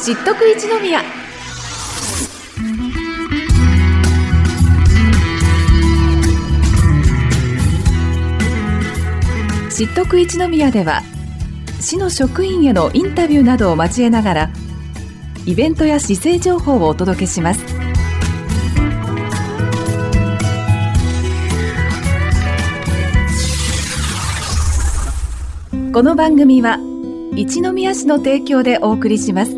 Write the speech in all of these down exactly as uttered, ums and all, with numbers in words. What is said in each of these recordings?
知っとく一宮。知っとく一宮では、市の職員へのインタビューなどを交えながらイベントや市政情報をお届けします。この番組は一宮市の提供でお送りします。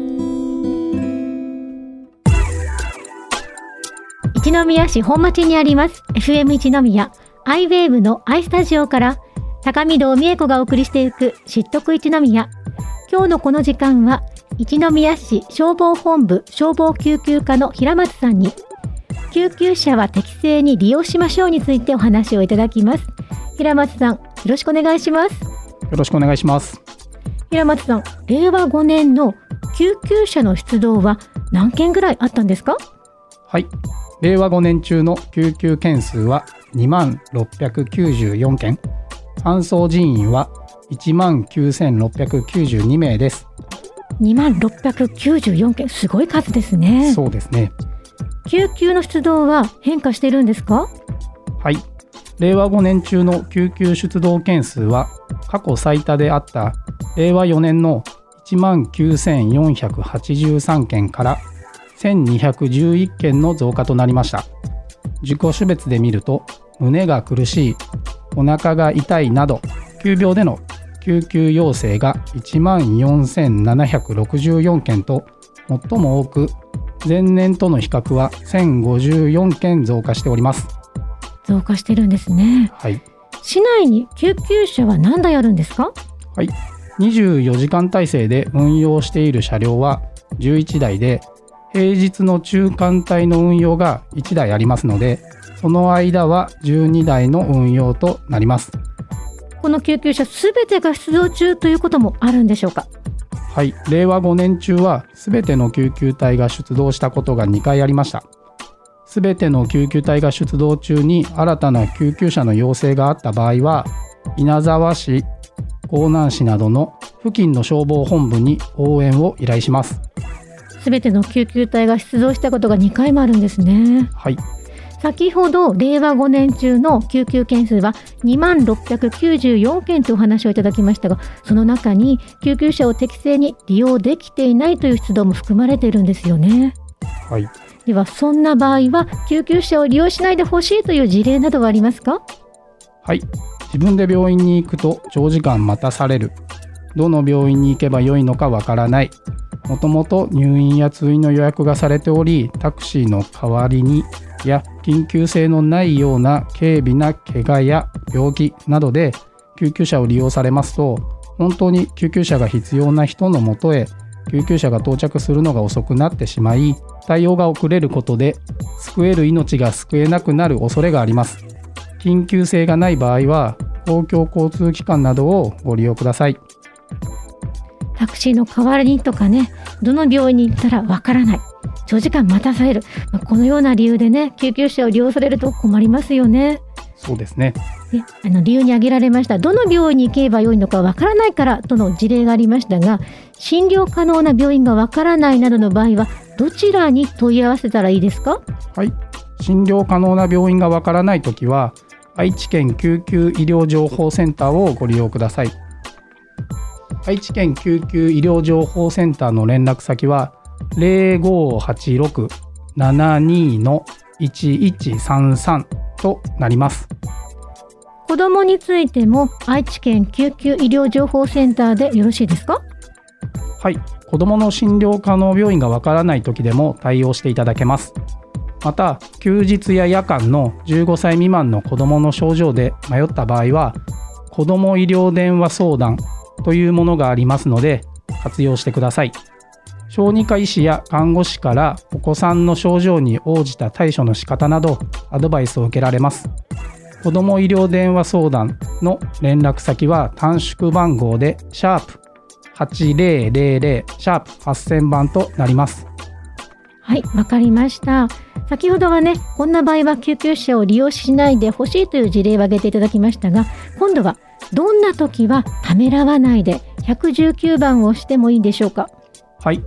一宮市本町にあります エフエム 一宮アイウェーブの i スタジオから高見堂美恵子がお送りしていく知っとく一宮。今日のこの時間は一宮市消防本部消防救急課の平松さんに救急車は適正に利用しましょうについてお話をいただきます。平松さん、よろしくお願いします。 よろしくお願いします。 平松さん、れいわごねんの救急車の出動は何件ぐらいあったんですか？ はい、れいわごねん中の救急件数はにまんろっぴゃくきゅうじゅうよんけん、搬送人員はいちまんきゅうせんろっぴゃくきゅうじゅうにめいです。 にまんろっぴゃくきゅうじゅうよんけん、すごい数ですね。 そうですね。 救急の出動は変化しているんですか？ はい、れいわごねん中の救急出動件数は過去最多であったれいわよねんのいちまんきゅうせんよんひゃくはちじゅうさんけんからせんにひゃくじゅういっけんの増加となりました。自己種別で見ると、胸が苦しい、お腹が痛いなど急病での救急要請がいちまんよんせんななひゃくろくじゅうよんけんと最も多く、前年との比較はせんごじゅうよんけん増加しております。 増加してるんですね。 はい。 市内に救急車は何台あるんですか？ はい、にじゅうよじかん体制で運用している車両はじゅういちだいで、平日の中間帯の運用がいちだいありますので、その間はじゅうにだいの運用となります。 この救急車すべてが出動中ということもあるんでしょうか？ はい、れいわごねん中はすべての救急隊が出動したことがにかいありました。すべての救急隊が出動中に新たな救急車の要請があった場合は、稲沢市、江南市などの付近の消防本部に応援を依頼します。 すべての救急隊が出動したことがにかいもあるんですね。 はい。 先ほどれいわごねん中の救急件数はにまんろっぴゃくきゅうじゅうよんけんというお話をいただきましたが、その中に救急車を適正に利用できていないという出動も含まれているんですよね。 はい。 ではそんな場合は救急車を利用しないでほしいという事例などはありますか？ はい、自分で病院に行くと長時間待たされる、どの病院に行けばよいのかわからない、もともと入院や通院の予約がされており、タクシーの代わりにや緊急性のないような軽微な怪我や病気などで救急車を利用されますと、本当に救急車が必要な人のもとへ救急車が到着するのが遅くなってしまい、対応が遅れることで救える命が救えなくなる恐れがあります。緊急性がない場合は公共交通機関などをご利用ください。 タクシーの代わりにとかね、どの病院に行ったらわからない、長時間待たされる、まあ、このような理由でね、救急車を利用されると困りますよね。 そうですね。 で、あの理由に挙げられましたどの病院に行けばよいのかわからないからとの事例がありましたが、診療可能な病院がわからないなどの場合はどちらに問い合わせたらいいですか？ はい、診療可能な病院がわからないときは愛知県救急医療情報センターをご利用ください。愛知県救急医療情報センターの連絡先は ゼロごはちろく ななに いちいちさんさん となります。 子どもについても愛知県救急医療情報センターでよろしいですか？ はい、子どもの診療可能病院がわからないときでも対応していただけます。また休日や夜間のじゅうごさい未満の子どもの症状で迷った場合は、子ども医療電話相談というものがありますので活用してください。小児科医師や看護師からお子さんの症状に応じた対処の仕方などアドバイスを受けられます。子ども医療電話相談の連絡先は短縮番号でシャープはちぜろぜろぜろシャープはっせんばんとなります。 はい、わかりました。先ほどはね、こんな場合は救急車を利用しないでほしいという事例を挙げていただきましたが、今度はどんな時はためらわないでいちいちきゅうばんを押してもいいんでしょうか？ はい、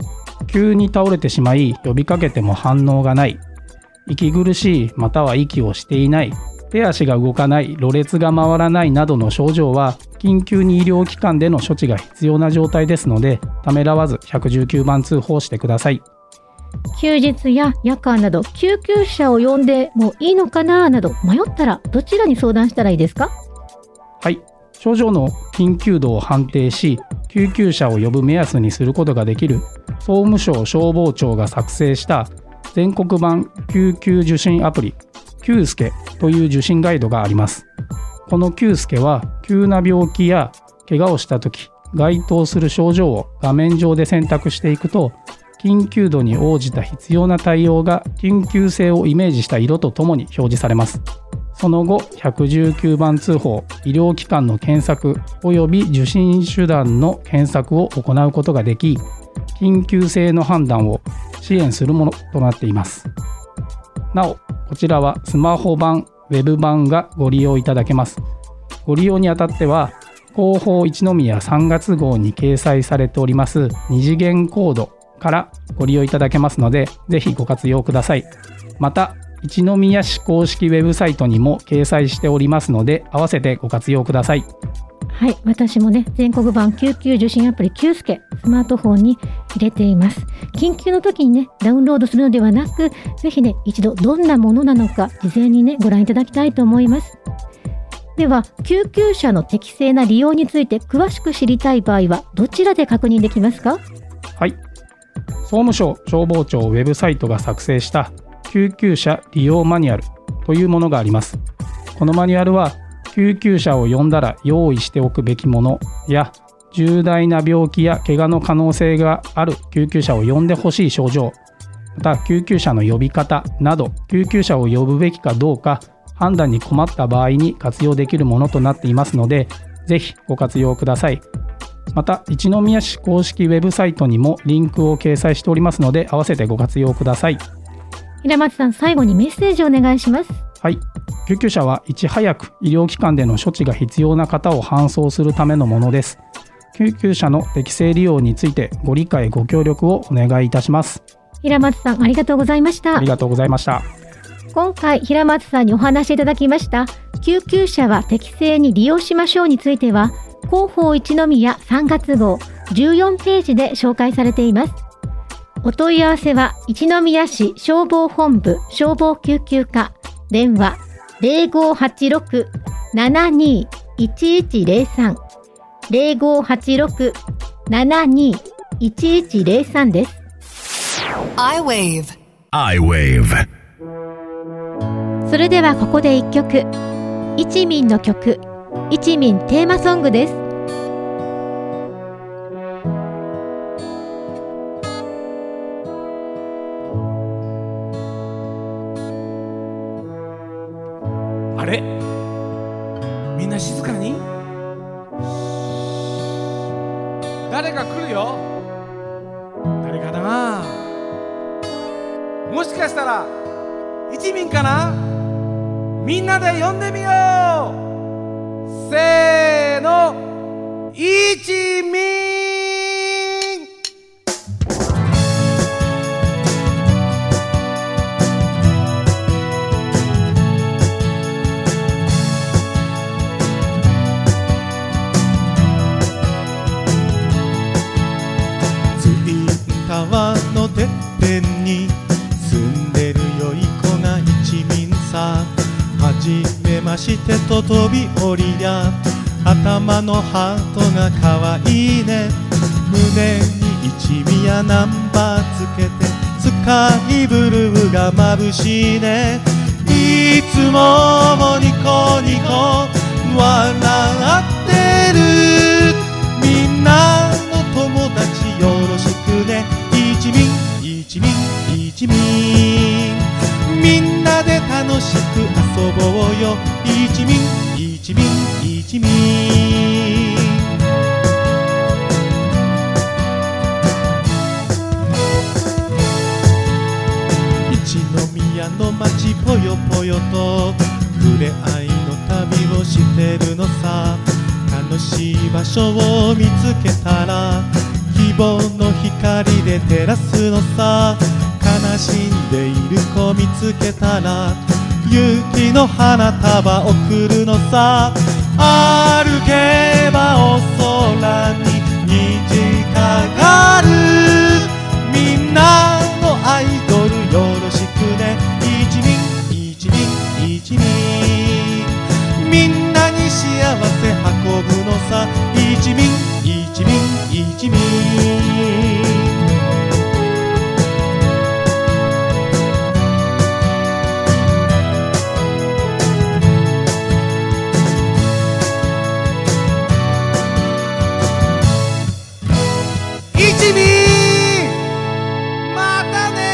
急に倒れてしまい呼びかけても反応がない、息苦しいまたは息をしていない、手足が動かない、ろれつが回らないなどの症状は緊急に医療機関での処置が必要な状態ですので、ためらわずひゃくじゅうきゅうばん通報してください。 休日や夜間など救急車を呼んでもいいのかななど迷ったらどちらに相談したらいいですか？ はい、症状の緊急度を判定し救急車を呼ぶ目安にすることができる総務省消防庁が作成した全国版救急受診アプリキュースケという受診ガイドがあります。このキュースケは急な病気や怪我をしたとき該当する症状を画面上で選択していくと、緊急度に応じた必要な対応が緊急性をイメージした色とともに表示されます。その後ひゃくじゅうきゅうばん通報、医療機関の検索および受診手段の検索を行うことができ、緊急性の判断を支援するものとなっています。なお、こちらはスマホ版、ウェブ版がご利用いただけます。ご利用にあたっては広報一宮さんがつ号に掲載されております二次元コードからご利用いただけますので、ぜひご活用ください。また一宮市公式ウェブサイトにも掲載しておりますので、合わせてご活用ください。 はい、私もね、全国版救急受診アプリキュースケスマートフォンに入れています。緊急の時にね、ダウンロードするのではなく、ぜひね、一度どんなものなのか事前にね、ご覧いただきたいと思います。では、救急車の適正な利用について詳しく知りたい場合はどちらで確認できますか？ はい、総務省消防庁ウェブサイトが作成した救急車利用マニュアルというものがあります。このマニュアルは救急車を呼んだら用意しておくべきものや、重大な病気や怪我の可能性がある救急車を呼んでほしい症状、また救急車の呼び方など、救急車を呼ぶべきかどうか判断に困った場合に活用できるものとなっていますので、ぜひご活用ください。また一宮市公式ウェブサイトにもリンクを掲載しておりますので、合わせてご活用ください。 平松さん、最後にメッセージをお願いします。 はい、救急車はいち早く医療機関での処置が必要な方を搬送するためのものです。救急車の適正利用についてご理解ご協力をお願いいたします。 平松さん、ありがとうございました。 ありがとうございました。 今回平松さんにお話しいただきました救急車は適正に利用しましょうについては、広報一宮さんがつ号じゅうよんページで紹介されています。お問い合わせは一宮市消防本部消防救急課、電話 ゼロごはちろく ななにいちいちゼロさん ゼロごはちろく ななにいちいちゼロさん です。 iWave iWave。 それではここで一曲、一民の曲、一民テーマソングです。 あれ、みんな静かに。誰か来るよ。誰かな。もしかしたら一民かな。みんなで呼んでみよう。せーの、一民。 川のてっぺんに住んでるよい子が一民さ。はじめましてと飛び降りりゃ、頭のハートがかわいいね。胸に一宮ナンバーつけて、スカイブルーが眩しいね。いつもニコニコ笑ってる。みんなの友達よろしくね。一民一民一民、みんなで楽しく遊ぼうよ。一民一民一民。一宮の街ぽよぽよと触れ合いの旅をしてるのさ。楽しい場所を見つけたら、希望の光りで照らすのさ。悲しんでいる子見つけたら雪の花束贈るのさ。歩けばお空に虹かかる。みんなのアイドルよろしくね。いちみんいちみんいちみん、みんなに幸せ運ぶのさ。いちみんいちみんいちみん。またね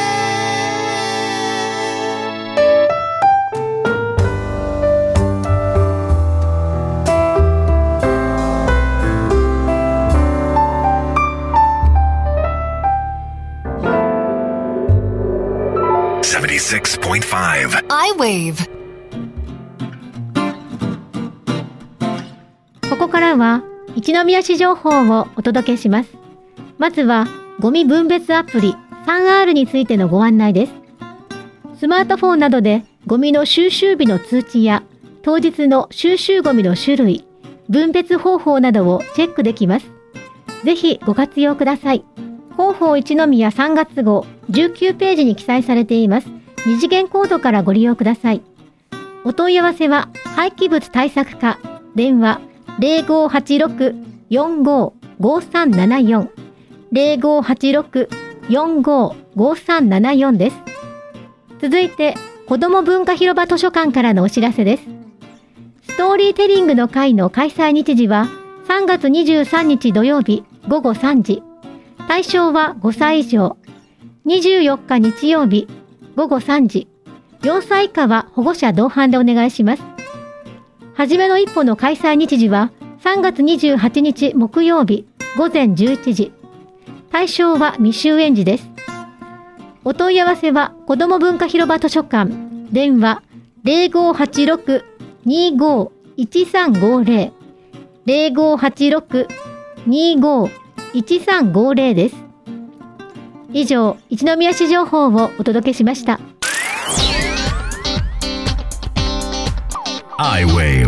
ー。ななじゅうろくてんご アイウェーブ。 ここからは一宮市情報をお届けします。まずはゴミ分別アプリ スリーアール についてのご案内です。スマートフォンなどでゴミの収集日の通知や当日の収集ゴミの種類、分別方法などをチェックできます。ぜひご活用ください。広報一宮さんがつ号じゅうきゅうページに記載されています二次元コードからご利用ください。お問い合わせは廃棄物対策課電話 ゼロごはちろく よんご ごさんななよん ゼロごはちろく よんご ごさんななよん です。続いて子ども文化広場図書館からのお知らせです。ストーリーテリングの会の開催日時はさんがつにじゅうさんにち土曜日ごごさんじ、対象はごさい以上。にじゅうよっか日曜日ごごさんじ、よんさい以下は保護者同伴でお願いします。はじめの一歩の開催日時はさんがつにじゅうはちにち木曜日ごぜんじゅういちじ。対象は未就園児です。お問い合わせは子ども文化広場図書館電話 ゼロごはちろく にご いちさんごゼロ ゼロごはちろく にご いちさんごゼロ です。以上、一宮市情報をお届けしました。 アイウェー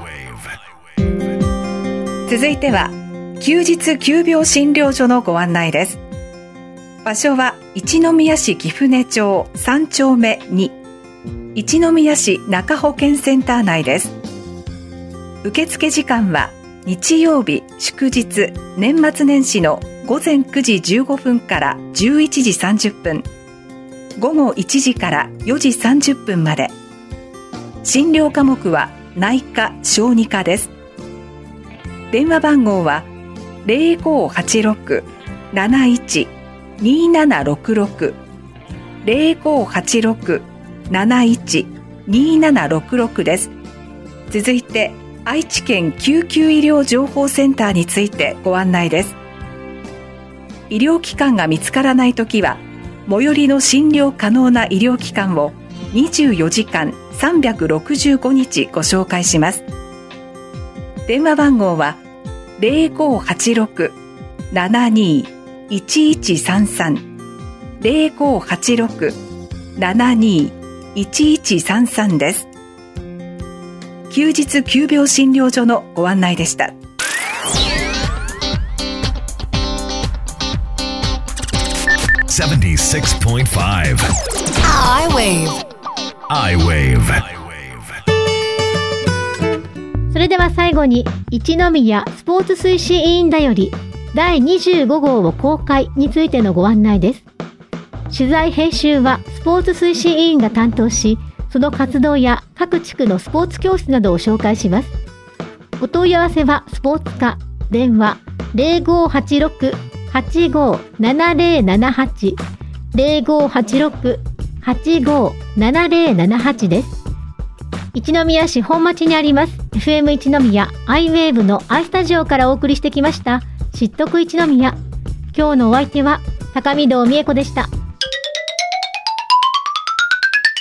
ブ。 続いては休日急病診療所のご案内です。場所は一宮市貴船町さんちょうめに、一宮市中保健センター内です。受付時間は日曜日、祝日、年末年始のごぜんくじじゅうごふんからじゅういちじさんじゅっぷん、ごごいちじからよじさんじゅっぷんまで。診療科目は内科・小児科です。電話番号は ゼロごはちろく なないち にななろくろく ゼロごはちろく なないち にななろくろく です。続いて愛知県救急医療情報センターについてご案内です。医療機関が見つからないときは最寄りの診療可能な医療機関をにじゅうよじかんさんびゃくろくじゅうごにちご紹介します。電話番号は ゼロごはちろく ななにいちいちさんさん ゼロごはちろく ななにいちいちさんさん です。休日急病診療所のご案内でした。 ななじゅうろくてんご アイウェーブ。アイウェーブ。 それでは最後に一宮スポーツ推進委員だよりだいにじゅうごごうを公開についてのご案内です。取材編集はスポーツ推進委員が担当し、その活動や各地区のスポーツ教室などを紹介します。お問い合わせはスポーツ課電話 ゼロごはちろく はちごななゼロななはち ゼロごはちろく はちごななゼロななはち です。一宮市本町にあります エフエム 一宮アイウェーブの アイスタジオからお送りしてきました知っとく一宮。今日のお相手は高見堂美恵子でした。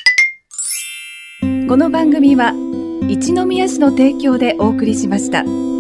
この番組は一宮市の提供でお送りしました。